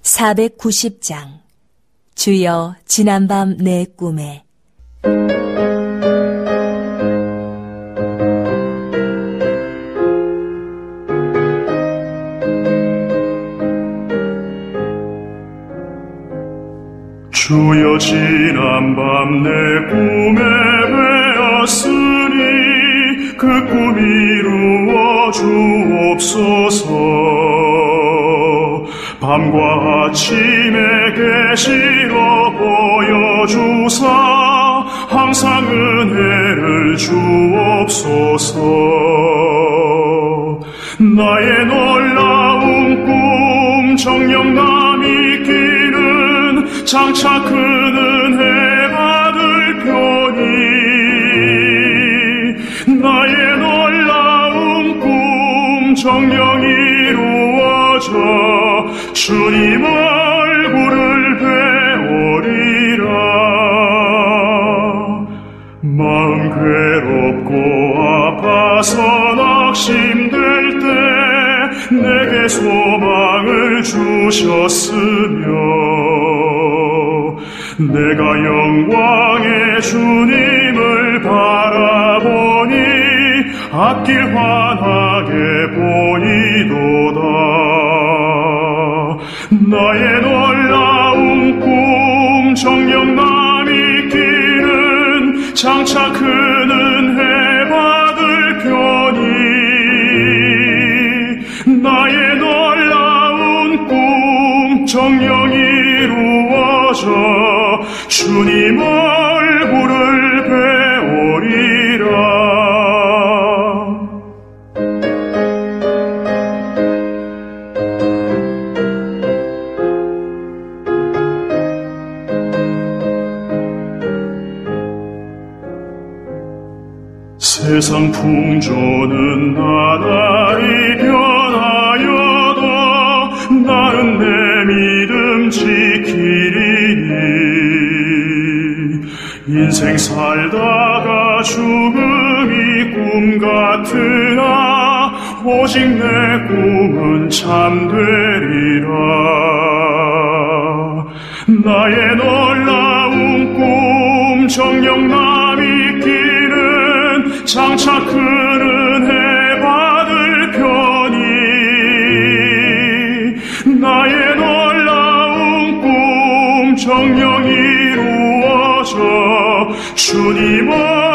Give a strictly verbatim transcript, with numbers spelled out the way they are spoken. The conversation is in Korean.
사백구십 장. 주여 지난밤 내 꿈에. 주여 지난밤 내 꿈에 뵈었으니 그 꿈 이루어 주옵소서. 밤과 아침에 계시러 보여주사 항상 은혜를 주옵소서. 나의 놀라운 꿈 정녕 남이 있기는 장차 큰 은혜 받을 편이. 나의 놀라운 꿈 정녕 이루어져 주님 얼굴을 뵈오리라. 마음 괴롭고 아파서 낙심될 때 내게 소망을 주셨으며 내가 영광의 주님을 바라보니 앞길 환하게 보이도다. 나의 놀라운 꿈 정녕 남이 있기는 장차 큰 은혜 받을 편이. 나의 놀라운 꿈 정녕 이루어져 주님 얼굴을 뵈오리라. 세상 풍조는 나날이 변하여도 나는 내 믿음 지키리니. 인생 살다가 죽음이 꿈 같으나 오직 내 꿈은 참되리라. 나의 놀라운 꿈 정녕 남이 있기는 장차 큰 은혜 받을 편이. 나의 놀라운 꿈 정녕 이루어져 주님